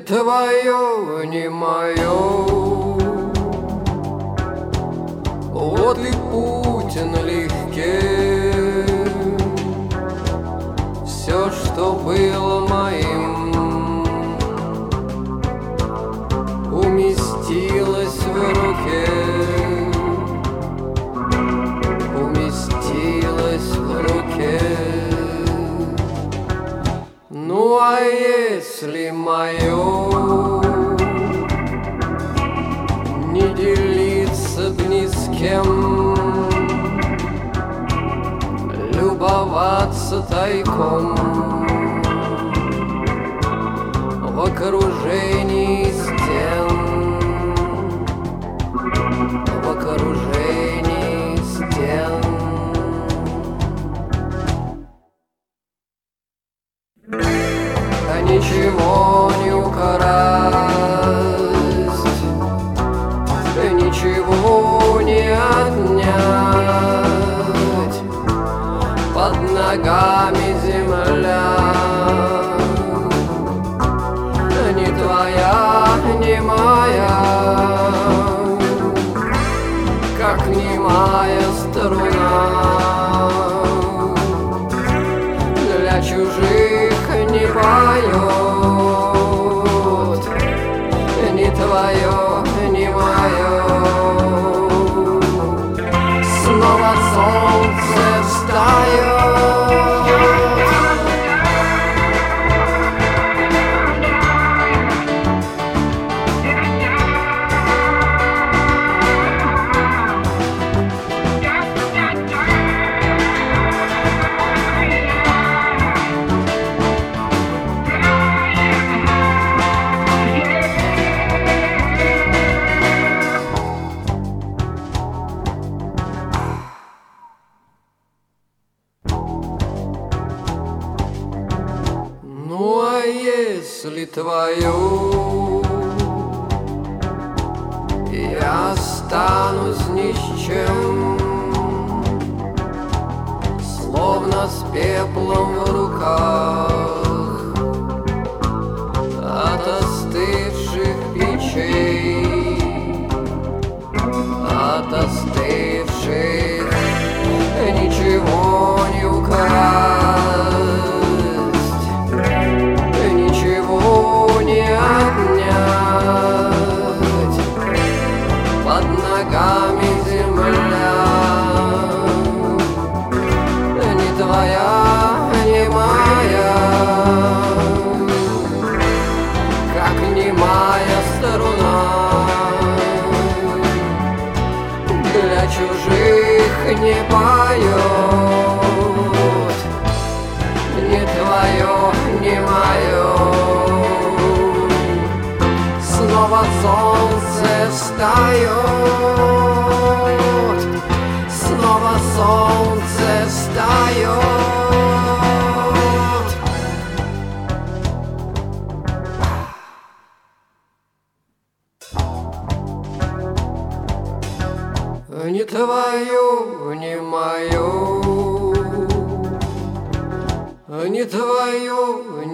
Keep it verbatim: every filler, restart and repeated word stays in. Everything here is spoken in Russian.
твое, не мое. Вот и путь налегке. Все, что было моим, уместилось в руке, уместилось в руке. Ну а если мое не делиться б ни с кем, любоваться тайком в окружении стен, в окружении стен. Да ничего не украсть, да ничего не отнять, под ногами земля не твоя, не моя, как немая струна. Для чужих не поет, не твое, не мое. Снова солнце встает. Ну а если твою, я останусь ни с чем, словно с пеплом в руках от остывших печей, от остывших. Ничего не украсть, ничего не отнять, под ногами земля не твоя, не моя, как немая струна. Для чужих не поет, не твое, не мое. Снова солнце встает, снова солнце встает. Не твое, не мое, не твое,